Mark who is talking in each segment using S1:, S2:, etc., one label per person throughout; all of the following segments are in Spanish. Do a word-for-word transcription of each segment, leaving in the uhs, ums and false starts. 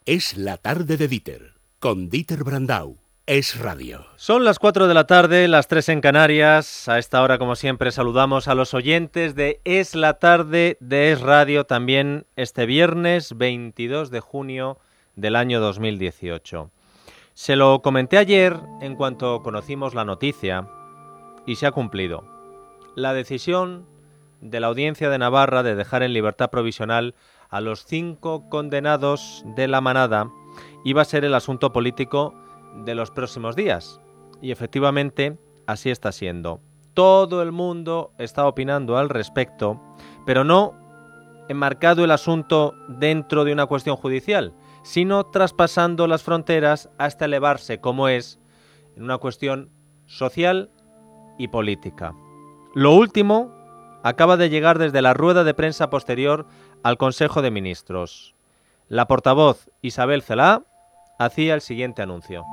S1: Es la tarde de Dieter, con Dieter Brandau. Es Radio.
S2: Son las cuatro de la tarde, las tres en Canarias. A esta hora, como siempre, saludamos a los oyentes de Es la tarde de Es Radio, también este viernes veintidós de junio del año dos mil dieciocho. Se lo comenté ayer en cuanto conocimos la noticia y se ha cumplido. La decisión de la Audiencia de Navarra de dejar en libertad provisional a los cinco condenados de La Manada iba a ser el asunto político de los próximos días. Y efectivamente, así está siendo. Todo el mundo está opinando al respecto, pero no enmarcado el asunto dentro de una cuestión judicial, sino traspasando las fronteras hasta elevarse, como es, en una cuestión social y política. Lo último acaba de llegar desde la rueda de prensa posterior al Consejo de Ministros. La portavoz Isabel Celaá hacía el siguiente anuncio.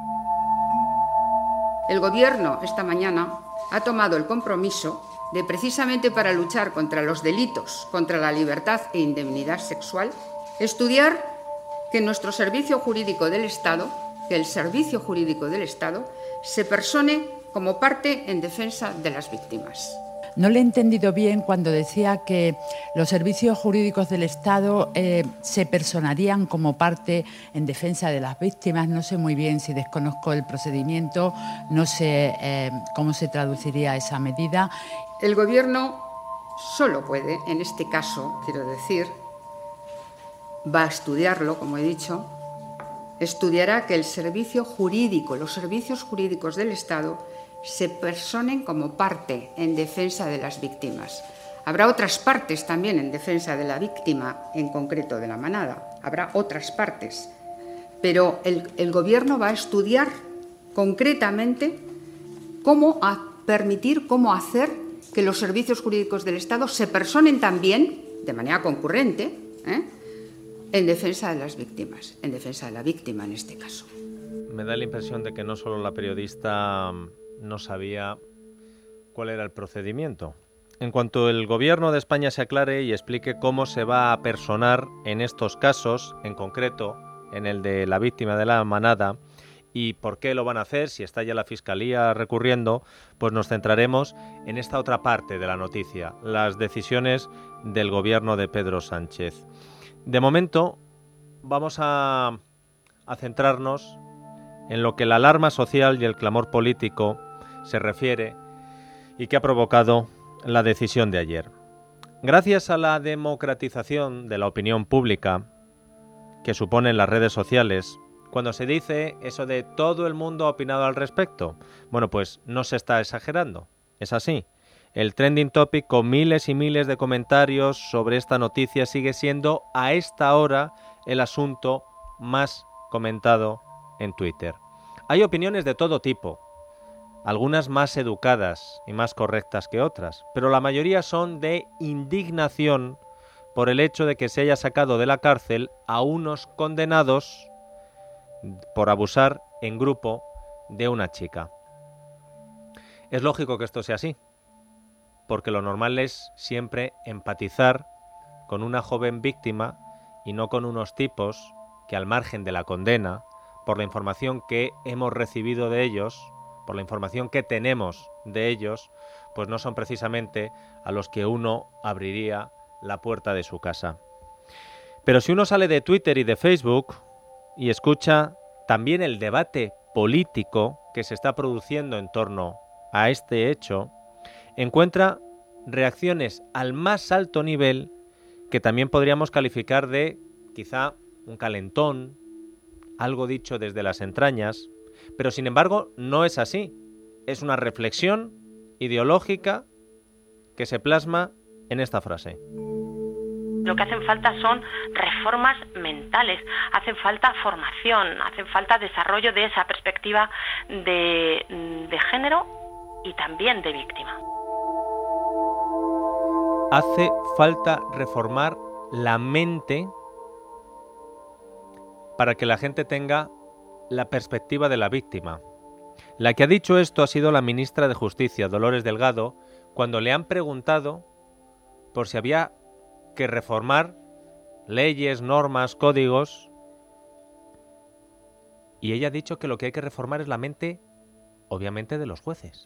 S3: El Gobierno esta mañana ha tomado el compromiso de, precisamente para luchar contra los delitos contra la libertad e indemnidad sexual, estudiar que nuestro servicio jurídico del Estado, que el servicio jurídico del Estado se persone como parte en defensa de las víctimas.
S4: No le he entendido bien cuando decía que los servicios jurídicos del Estado eh, se personarían como parte en defensa de las víctimas. No sé muy bien, si desconozco el procedimiento, no sé eh, cómo se traduciría esa medida.
S3: El Gobierno solo puede, en este caso, quiero decir, va a estudiarlo, como he dicho, estudiará que el servicio jurídico, los servicios jurídicos del Estado se personen como parte en defensa de las víctimas. Habrá otras partes también en defensa de la víctima, en concreto de La Manada. Habrá otras partes. Pero el, el Gobierno va a estudiar concretamente cómo a permitir, cómo hacer que los servicios jurídicos del Estado se personen también, de manera concurrente, ¿eh? en defensa de las víctimas, en defensa de la víctima en este caso.
S2: Me da la impresión de que no solo la periodista no sabía cuál era el procedimiento. En cuanto el Gobierno de España se aclare y explique cómo se va a personar en estos casos, en concreto en el de la víctima de La Manada, y por qué lo van a hacer, si está ya la Fiscalía recurriendo, pues nos centraremos en esta otra parte de la noticia, las decisiones del Gobierno de Pedro Sánchez. De momento vamos a, a centrarnos en lo que la alarma social y el clamor político se refiere y que ha provocado la decisión de ayer. Gracias a la democratización de la opinión pública que suponen las redes sociales, cuando se dice eso de todo el mundo ha opinado al respecto, bueno, pues no se está exagerando, es así. El trending topic con miles y miles de comentarios sobre esta noticia sigue siendo a esta hora el asunto más comentado en Twitter. Hay opiniones de todo tipo, algunas más educadas y más correctas que otras, pero la mayoría son de indignación por el hecho de que se haya sacado de la cárcel a unos condenados por abusar en grupo de una chica. Es lógico que esto sea así, porque lo normal es siempre empatizar con una joven víctima y no con unos tipos que, al margen de la condena, por la información que hemos recibido de ellos, por la información que tenemos de ellos, pues no son precisamente a los que uno abriría la puerta de su casa. Pero si uno sale de Twitter y de Facebook y escucha también el debate político que se está produciendo en torno a este hecho, encuentra reacciones al más alto nivel que también podríamos calificar de quizá un calentón, algo dicho desde las entrañas, pero sin embargo no es así. Es una reflexión ideológica que se plasma en esta frase.
S5: Lo que hacen falta son reformas mentales, hacen falta formación, hacen falta desarrollo de esa perspectiva de, de género y también de víctima.
S2: Hace falta reformar la mente para que la gente tenga la perspectiva de la víctima. La que ha dicho esto ha sido la ministra de Justicia, Dolores Delgado, cuando le han preguntado por si había que reformar leyes, normas, códigos Y ella ha dicho que lo que hay que reformar es la mente, obviamente, de los jueces.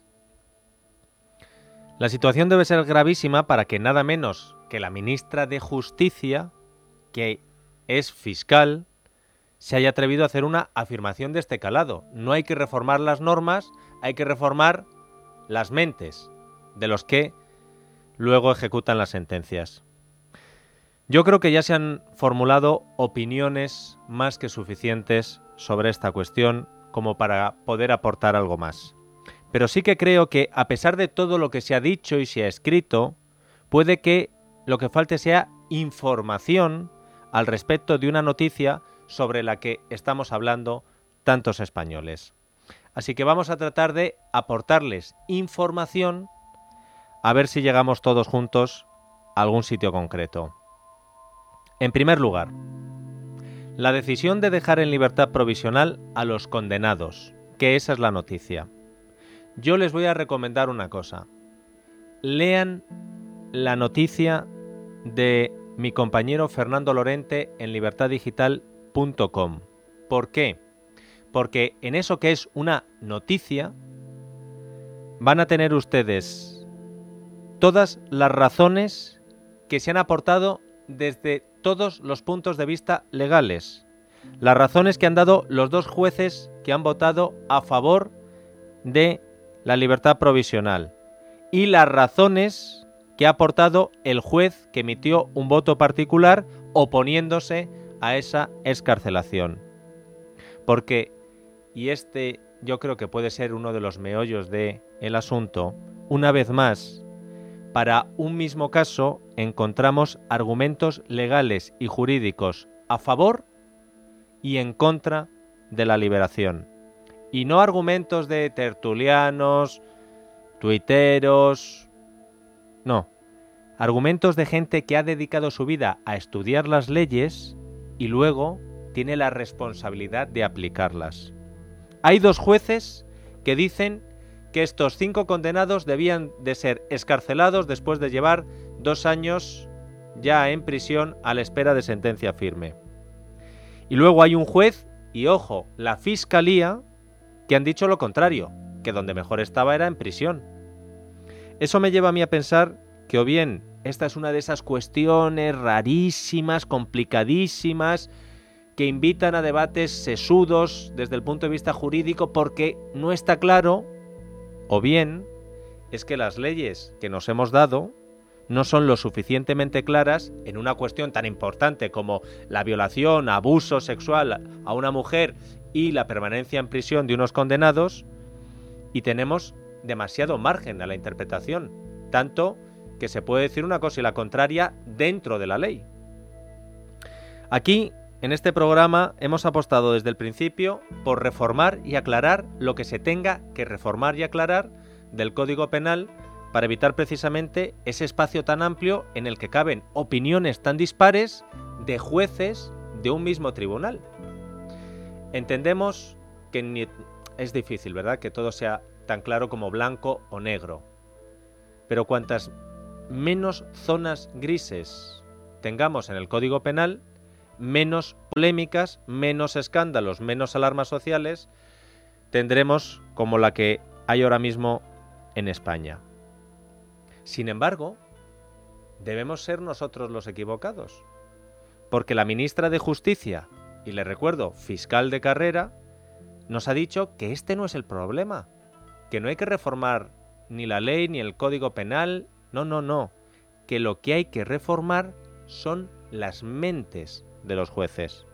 S2: La situación debe ser gravísima para que nada menos que la ministra de Justicia, que es fiscal, se haya atrevido a hacer una afirmación de este calado. No hay que reformar las normas, hay que reformar las mentes de los que luego ejecutan las sentencias. Yo creo que ya se han formulado opiniones más que suficientes sobre esta cuestión como para poder aportar algo más. Pero sí que creo que, a pesar de todo lo que se ha dicho y se ha escrito, puede que lo que falte sea información al respecto de una noticia sobre la que estamos hablando tantos españoles. Así que vamos a tratar de aportarles información a ver si llegamos todos juntos a algún sitio concreto. En primer lugar, la decisión de dejar en libertad provisional a los condenados, que esa es la noticia. Yo les voy a recomendar una cosa. Lean la noticia de mi compañero Fernando Lorente en libertad digital punto com. ¿Por qué? Porque en eso que es una noticia van a tener ustedes todas las razones que se han aportado desde todos los puntos de vista legales. Las razones que han dado los dos jueces que han votado a favor de la libertad provisional y las razones que ha aportado el juez que emitió un voto particular oponiéndose a esa excarcelación. Porque, y este yo creo que puede ser uno de los meollos del asunto, una vez más, para un mismo caso encontramos argumentos legales y jurídicos a favor y en contra de la liberación. Y no argumentos de tertulianos, tuiteros, no. Argumentos de gente que ha dedicado su vida a estudiar las leyes y luego tiene la responsabilidad de aplicarlas. Hay dos jueces que dicen que estos cinco condenados debían de ser excarcelados después de llevar dos años ya en prisión a la espera de sentencia firme. Y luego hay un juez y, ojo, la Fiscalía, que han dicho lo contrario, que donde mejor estaba era en prisión. Eso me lleva a mí a pensar que o bien esta es una de esas cuestiones rarísimas, complicadísimas, que invitan a debates sesudos desde el punto de vista jurídico porque no está claro, o bien es que las leyes que nos hemos dado no son lo suficientemente claras en una cuestión tan importante como la violación, abuso sexual a una mujer y la permanencia en prisión de unos condenados, y tenemos demasiado margen a la interpretación, tanto que se puede decir una cosa y la contraria dentro de la ley. Aquí, en este programa, hemos apostado desde el principio por reformar y aclarar lo que se tenga que reformar y aclarar del Código Penal para evitar precisamente ese espacio tan amplio en el que caben opiniones tan dispares de jueces de un mismo tribunal. Entendemos que ni... es difícil, ¿verdad?, que todo sea tan claro como blanco o negro. Pero cuantas menos zonas grises tengamos en el Código Penal, menos polémicas, menos escándalos, menos alarmas sociales tendremos como la que hay ahora mismo en España. Sin embargo, debemos ser nosotros los equivocados, porque la ministra de Justicia, y le recuerdo, fiscal de carrera, nos ha dicho que este no es el problema, que no hay que reformar ni la ley ni el Código Penal, no, no, no, que lo que hay que reformar son las mentes de los jueces.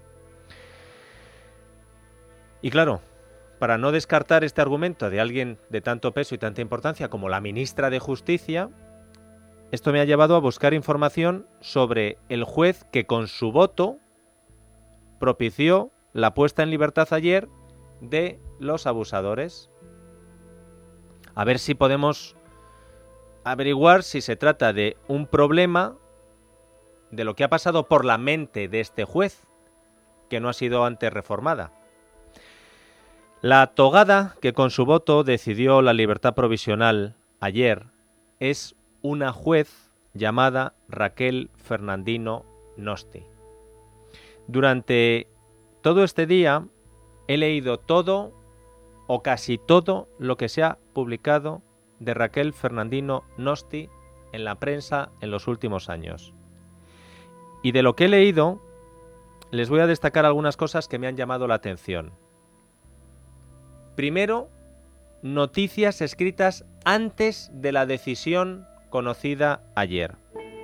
S2: Y claro, para no descartar este argumento de alguien de tanto peso y tanta importancia como la ministra de Justicia, esto me ha llevado a buscar información sobre el juez que con su voto propició la puesta en libertad ayer de los abusadores. A ver si podemos averiguar si se trata de un problema de lo que ha pasado por la mente de este juez, que no ha sido antes reformada. La togada que con su voto decidió la libertad provisional ayer es una juez llamada Raquel Fernandino Nosti. Durante todo este día he leído todo o casi todo lo que se ha publicado de Raquel Fernandino Nosti en la prensa en los últimos años. Y de lo que he leído, les voy a destacar algunas cosas que me han llamado la atención. Primero, noticias escritas antes de la decisión conocida ayer.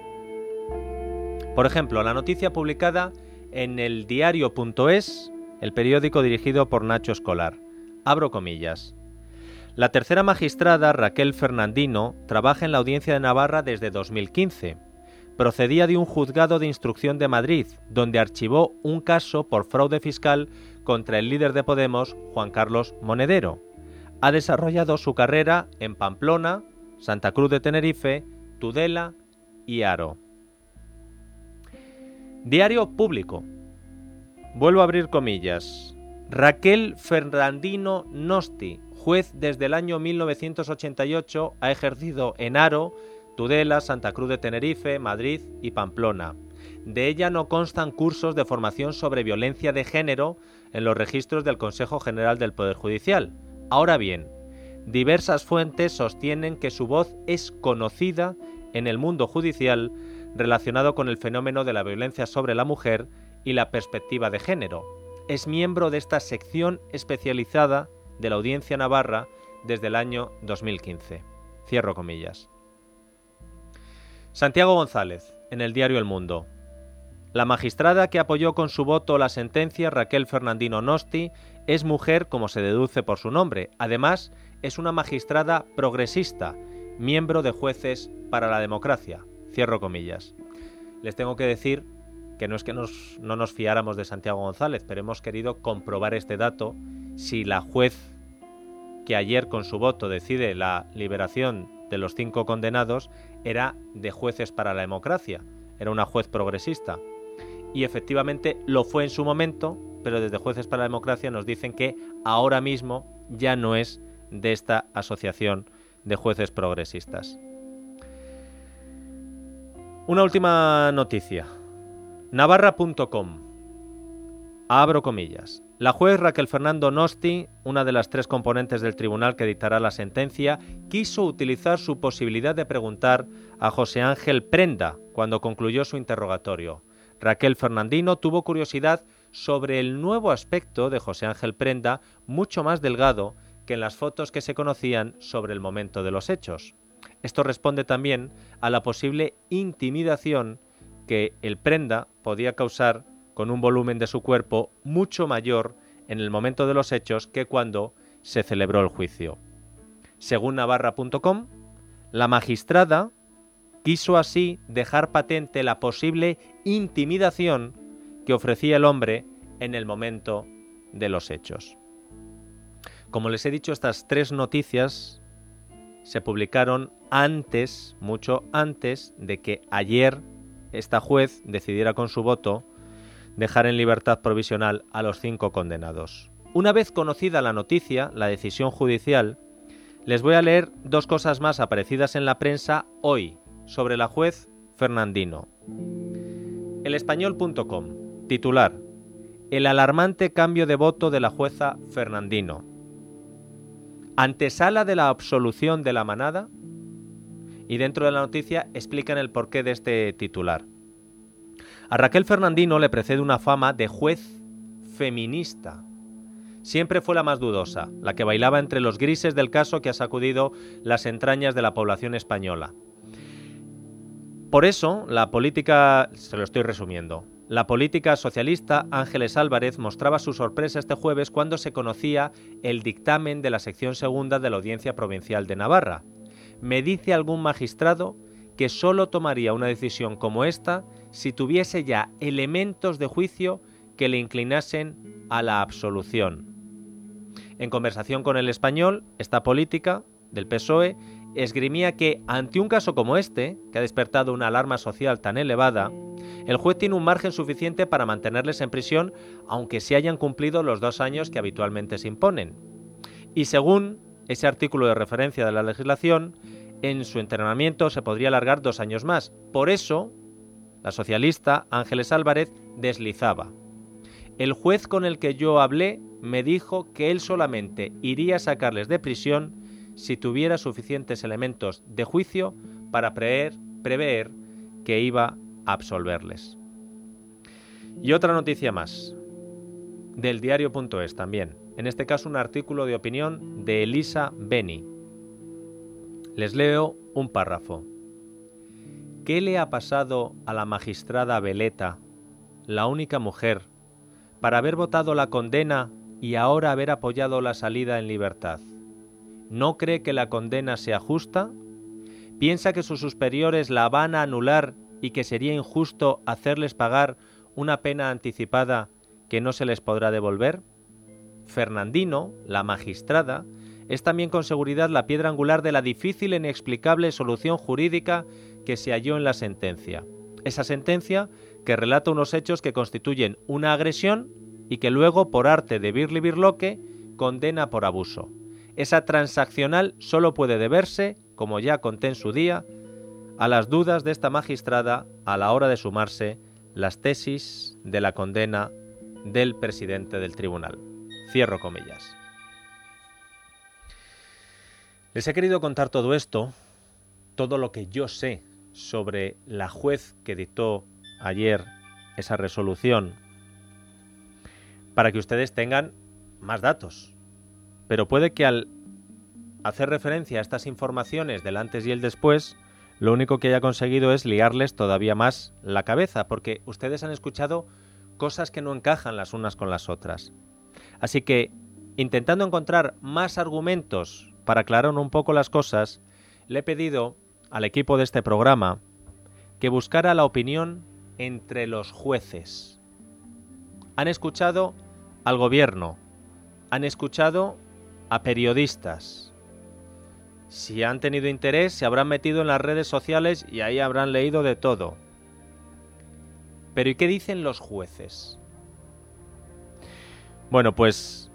S2: Por ejemplo, la noticia publicada en el diario punto es, el periódico dirigido por Nacho Escolar. Abro comillas. La tercera magistrada, Raquel Fernandino, trabaja en la Audiencia de Navarra desde dos mil quince. Procedía de un juzgado de instrucción de Madrid, donde archivó un caso por fraude fiscal contra el líder de Podemos, Juan Carlos Monedero. Ha desarrollado su carrera en Pamplona, Santa Cruz de Tenerife, Tudela y Haro. Diario Público. Vuelvo a abrir comillas. Raquel Fernandino Nosti, juez desde el año mil novecientos ochenta y ocho, ha ejercido en Haro, Tudela, Santa Cruz de Tenerife, Madrid y Pamplona. De ella no constan cursos de formación sobre violencia de género en los registros del Consejo General del Poder Judicial. Ahora bien, diversas fuentes sostienen que su voz es conocida en el mundo judicial relacionado con el fenómeno de la violencia sobre la mujer y la perspectiva de género. Es miembro de esta sección especializada de la Audiencia Navarra desde el año dos mil quince. Cierro comillas. Santiago González, en el diario El Mundo. La magistrada que apoyó con su voto la sentencia, Raquel Fernandino Nosti, es mujer como se deduce por su nombre. Además, es una magistrada progresista, miembro de Jueces para la Democracia. Cierro comillas. Les tengo que decir que no es que nos, no nos fiáramos de Santiago González, pero hemos querido comprobar este dato. Si la juez que ayer con su voto decide la liberación de los cinco condenados era de Jueces para la Democracia, era una juez progresista. Y efectivamente lo fue en su momento, pero desde Jueces para la Democracia nos dicen que ahora mismo ya no es de esta asociación de jueces progresistas. Una última noticia. Navarra punto com. Abro comillas. La juez Raquel Fernando Nosti, una de las tres componentes del tribunal que dictará la sentencia, quiso utilizar su posibilidad de preguntar a José Ángel Prenda cuando concluyó su interrogatorio. Raquel Fernandino tuvo curiosidad sobre el nuevo aspecto de José Ángel Prenda, mucho más delgado que en las fotos que se conocían sobre el momento de los hechos. Esto responde también a la posible intimidación que el Prenda podía causar con un volumen de su cuerpo mucho mayor en el momento de los hechos que cuando se celebró el juicio. Según Navarra punto com, la magistrada quiso así dejar patente la posible intimidación que ofrecía el hombre en el momento de los hechos. Como les he dicho, estas tres noticias se publicaron antes, mucho antes de que ayer esta juez decidiera con su voto dejar en libertad provisional a los cinco condenados. Una vez conocida la noticia, la decisión judicial, les voy a leer dos cosas más aparecidas en la prensa hoy sobre la juez Fernandino. El español punto com, titular: el alarmante cambio de voto de la jueza Fernandino. Antesala de la absolución de la manada. Y dentro de la noticia explican el porqué de este titular. A Raquel Fernandino le precede una fama de juez feminista. Siempre fue la más dudosa, la que bailaba entre los grises del caso que ha sacudido las entrañas de la población española. Por eso, la política, se lo estoy resumiendo, la política socialista Ángeles Álvarez mostraba su sorpresa este jueves cuando se conocía el dictamen de la sección segunda de la Audiencia Provincial de Navarra. Me dice algún magistrado que solo tomaría una decisión como esta si tuviese ya elementos de juicio que le inclinasen a la absolución. En conversación con El Español, esta política del P S O E esgrimía que, ante un caso como este, que ha despertado una alarma social tan elevada, el juez tiene un margen suficiente para mantenerles en prisión, aunque se hayan cumplido los dos años que habitualmente se imponen. Y según ese artículo de referencia de la legislación, en su entrenamiento se podría alargar dos años más. Por eso, la socialista Ángeles Álvarez deslizaba. El juez con el que yo hablé me dijo que él solamente iría a sacarles de prisión si tuviera suficientes elementos de juicio para prever, prever que iba a absolverles. Y otra noticia más, del diario punto es también, en este caso un artículo de opinión de Elisa Beni. Les leo un párrafo. ¿Qué le ha pasado a la magistrada Veleta, la única mujer, para haber votado la condena y ahora haber apoyado la salida en libertad? ¿No cree que la condena sea justa? ¿Piensa que sus superiores la van a anular y que sería injusto hacerles pagar una pena anticipada que no se les podrá devolver? Fernandino, la magistrada, es también con seguridad la piedra angular de la difícil e inexplicable solución jurídica que se halló en la sentencia. Esa sentencia que relata unos hechos que constituyen una agresión y que luego, por arte de birli birloque, condena por abuso. Esa transaccional solo puede deberse, como ya conté en su día, a las dudas de esta magistrada a la hora de sumarse las tesis de la condena del presidente del tribunal. Cierro comillas. Les he querido contar todo esto, todo lo que yo sé sobre la juez que dictó ayer esa resolución, para que ustedes tengan más datos. Pero puede que al hacer referencia a estas informaciones del antes y el después, lo único que haya conseguido es liarles todavía más la cabeza, porque ustedes han escuchado cosas que no encajan las unas con las otras. Así que, intentando encontrar más argumentos para aclarar un poco las cosas, le he pedido al equipo de este programa que buscara la opinión entre los jueces. Han escuchado al gobierno, han escuchado a periodistas. Si han tenido interés, se habrán metido en las redes sociales y ahí habrán leído de todo. Pero ¿y qué dicen los jueces? Bueno, pues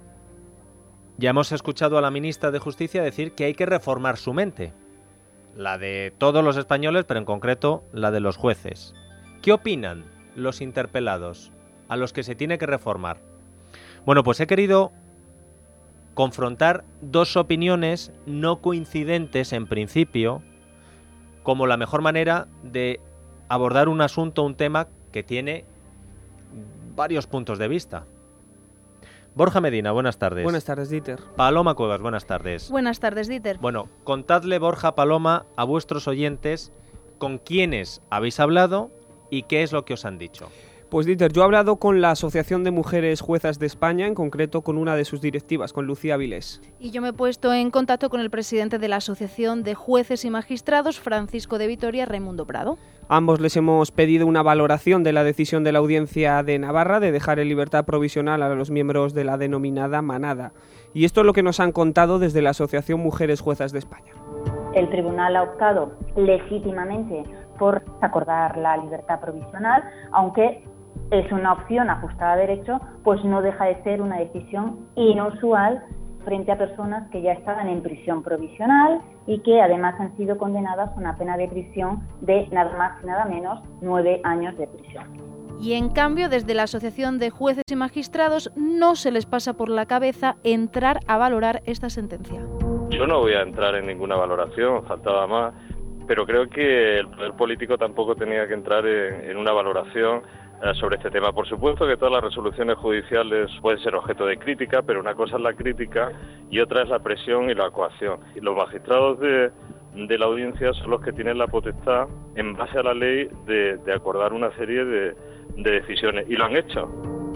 S2: ya hemos escuchado a la ministra de Justicia decir que hay que reformar su mente. La de todos los españoles, pero en concreto la de los jueces. ¿Qué opinan los interpelados a los que se tiene que reformar? Bueno, pues he querido confrontar dos opiniones no coincidentes en principio como la mejor manera de abordar un asunto, un tema que tiene varios puntos de vista. Borja Medina, buenas tardes.
S6: Buenas tardes, Dieter.
S2: Paloma Cuevas, buenas tardes.
S7: Buenas tardes, Dieter.
S2: Bueno, contadle, Borja, Paloma, a vuestros oyentes con quiénes habéis hablado y qué es lo que os han dicho.
S6: Pues, Dieter, yo he hablado con la Asociación de Mujeres Juezas de España, en concreto con una de sus directivas, con Lucía Vilés.
S7: Y yo me he puesto en contacto con el presidente de la Asociación de Jueces y Magistrados, Francisco de Vitoria, Raimundo Prado.
S6: Ambos les hemos pedido una valoración de la decisión de la Audiencia de Navarra de dejar en libertad provisional a los miembros de la denominada manada. Y esto es lo que nos han contado desde la Asociación Mujeres Juezas de España.
S8: El tribunal ha optado legítimamente por acordar la libertad provisional, aunque es una opción ajustada a derecho, pues no deja de ser una decisión inusual frente a personas que ya estaban en prisión provisional y que además han sido condenadas a una pena de prisión de nada más y nada menos nueve años de prisión.
S7: Y en cambio, desde la Asociación de Jueces y Magistrados no se les pasa por la cabeza entrar a valorar esta sentencia.
S9: Yo no voy a entrar en ninguna valoración, faltaba más, pero creo que el poder político tampoco tenía que entrar en, en una valoración sobre este tema. Por supuesto que todas las resoluciones judiciales pueden ser objeto de crítica, pero una cosa es la crítica y otra es la presión y la coacción. Y los magistrados de, de la audiencia son los que tienen la potestad, en base a la ley, de, de acordar una serie de, de decisiones, y lo han hecho.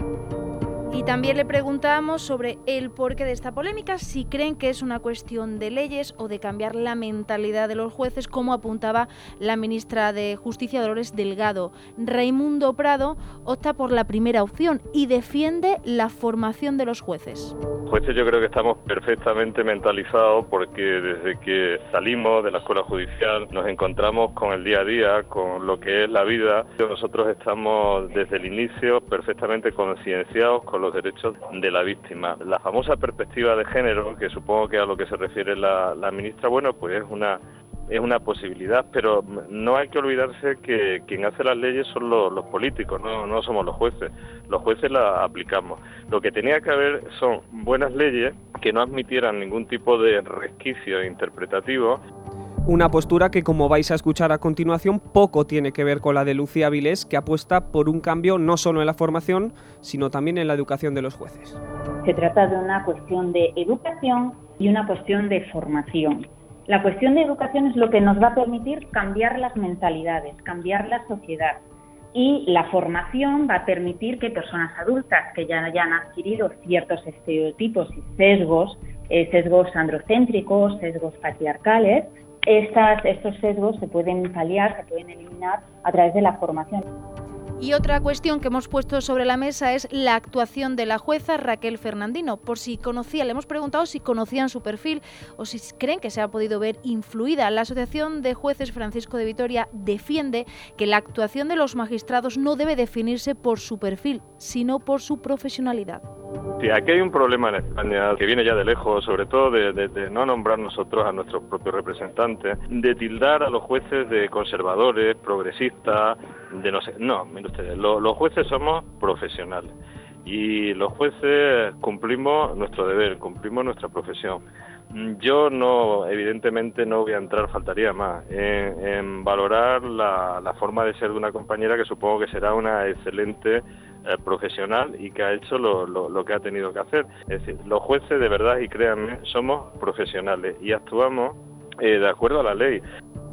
S7: Y también le preguntamos sobre el porqué de esta polémica, si creen que es una cuestión de leyes o de cambiar la mentalidad de los jueces, como apuntaba la ministra de Justicia, Dolores Delgado. Raimundo Prado opta por la primera opción y defiende la formación de los jueces.
S9: Jueces, yo creo que estamos perfectamente mentalizados porque desde que salimos de la escuela judicial nos encontramos con el día a día, con lo que es la vida. Nosotros estamos desde el inicio perfectamente concienciados con los derechos de la víctima. La famosa perspectiva de género, que supongo que a lo que se refiere la, la ministra, bueno, pues es una es una posibilidad, pero no hay que olvidarse que quien hace las leyes son los, los políticos, no, no somos los jueces. Los jueces las aplicamos. Lo que tenía que haber son buenas leyes que no admitieran ningún tipo de resquicio interpretativo.
S6: Una postura que, como vais a escuchar a continuación, poco tiene que ver con la de Lucía Vilés, que apuesta por un cambio no solo en la formación, sino también en la educación de los jueces.
S8: Se trata de una cuestión de educación y una cuestión de formación. La cuestión de educación es lo que nos va a permitir cambiar las mentalidades, cambiar la sociedad. Y la formación va a permitir que personas adultas que ya hayan adquirido ciertos estereotipos y sesgos, eh, sesgos androcéntricos, sesgos patriarcales, estas, estos sesgos se pueden paliar, se pueden eliminar a través de la formación.
S7: Y otra cuestión que hemos puesto sobre la mesa es la actuación de la jueza Raquel Fernandino. Por si conocía, le hemos preguntado si conocían su perfil o si creen que se ha podido ver influida. La Asociación de Jueces Francisco de Vitoria defiende que la actuación de los magistrados no debe definirse por su perfil, sino por su profesionalidad.
S9: Sí, aquí hay un problema en España que viene ya de lejos, sobre todo de, de, de no nombrar nosotros a nuestros propios representantes, de tildar a los jueces de conservadores, progresistas, de no sé. No, miren ustedes, lo, los jueces somos profesionales y los jueces cumplimos nuestro deber, cumplimos nuestra profesión. Yo no, evidentemente no voy a entrar, faltaría más, en, en valorar la, la forma de ser de una compañera que supongo que será una excelente eh, profesional y que ha hecho lo, lo, lo que ha tenido que hacer. Es decir, los jueces de verdad, y créanme, somos profesionales y actuamos eh, de acuerdo a la ley.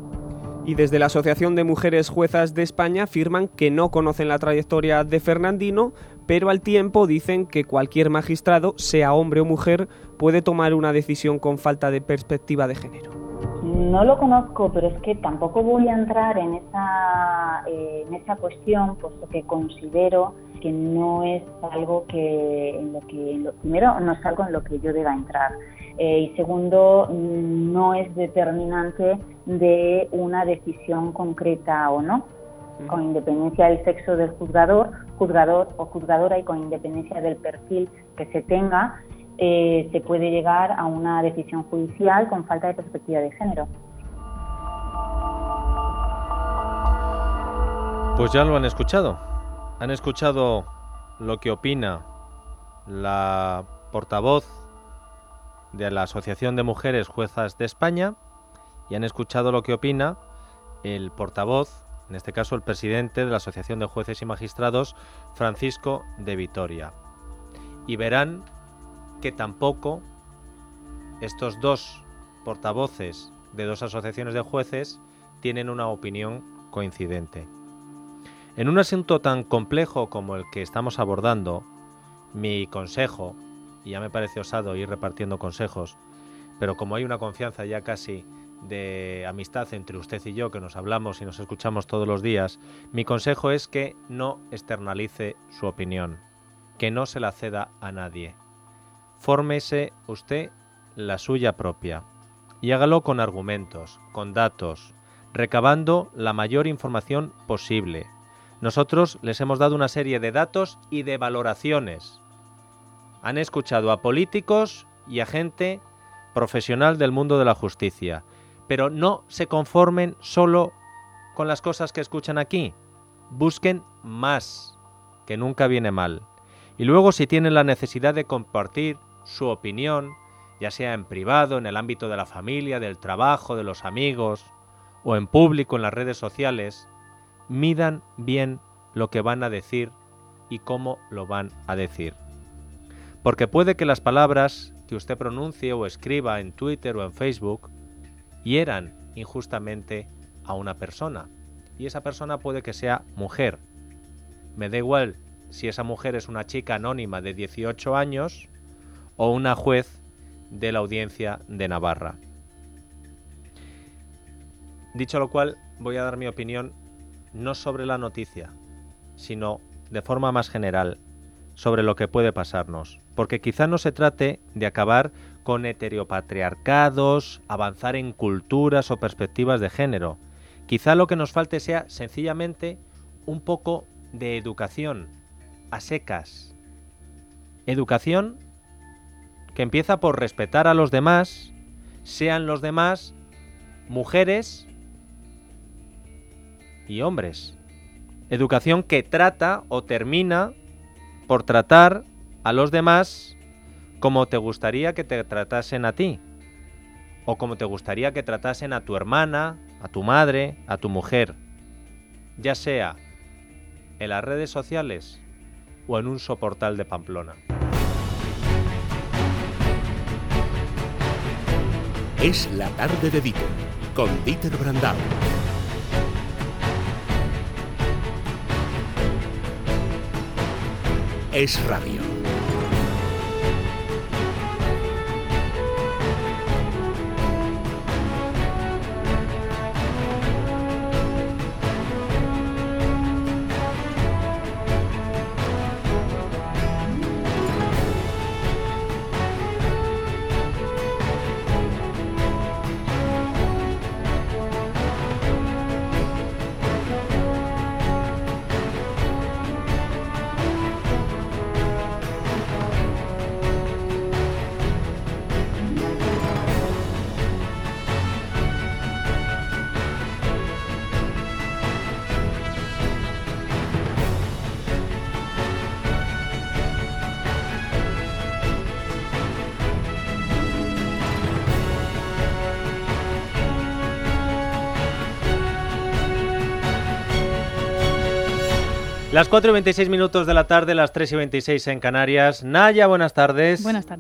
S6: Y desde la Asociación de Mujeres Juezas de España afirman que no conocen la trayectoria de Fernandino, pero al tiempo dicen que cualquier magistrado, sea hombre o mujer, puede tomar una decisión con falta de perspectiva de género.
S8: No lo conozco, pero es que tampoco voy a entrar en esa, eh, en esa cuestión, puesto que considero que no es algo que, en lo que, en lo, primero, no es algo en lo que yo deba entrar. Eh, y segundo, no es determinante de una decisión concreta o no, con independencia del sexo del juzgador, juzgador o juzgadora y con independencia del perfil que se tenga, eh, se puede llegar a una decisión judicial con falta de perspectiva de género.
S2: Pues ya lo han escuchado. Han escuchado lo que opina la portavoz de la Asociación de Mujeres Juezas de España y han escuchado lo que opina el portavoz, en este caso el presidente de la Asociación de Jueces y Magistrados, Francisco de Vitoria. Y verán que tampoco estos dos portavoces de dos asociaciones de jueces tienen una opinión coincidente. En un asunto tan complejo como el que estamos abordando, mi consejo, y ya me parece osado ir repartiendo consejos, pero como hay una confianza ya casi de amistad entre usted y yo, que nos hablamos y nos escuchamos todos los días, mi consejo es que no externalice su opinión, que no se la ceda a nadie. Fórmese usted la suya propia y hágalo con argumentos, con datos, recabando la mayor información posible. Nosotros les hemos dado una serie de datos y de valoraciones. Han escuchado a políticos y a gente profesional del mundo de la justicia, pero no se conformen solo con las cosas que escuchan aquí. Busquen más, que nunca viene mal. Y luego, si tienen la necesidad de compartir su opinión, ya sea en privado, en el ámbito de la familia, del trabajo, de los amigos, o en público, en las redes sociales, midan bien lo que van a decir y cómo lo van a decir. Porque puede que las palabras que usted pronuncie o escriba en Twitter o en Facebook hieran injustamente a una persona. Y esa persona puede que sea mujer. Me da igual si esa mujer es una chica anónima de dieciocho años o una juez de la Audiencia de Navarra. Dicho lo cual, voy a dar mi opinión no sobre la noticia, sino de forma más general sobre lo que puede pasarnos. Porque quizá no se trate de acabar con heteropatriarcados, avanzar en culturas o perspectivas de género. Quizá lo que nos falte sea sencillamente un poco de educación, a secas. Educación que empieza por respetar a los demás, sean los demás mujeres y hombres. Educación que trata o termina por tratar a los demás como te gustaría que te tratasen a ti, o como te gustaría que tratasen a tu hermana, a tu madre, a tu mujer, ya sea en las redes sociales o en un soportal de Pamplona.
S1: Es la tarde de Dieter, con Dieter Brandau. Es Radio.
S2: Las cuatro y veintiséis minutos de la tarde, las tres y veintiséis en Canarias. Naya, buenas tardes.
S10: Buenas tardes.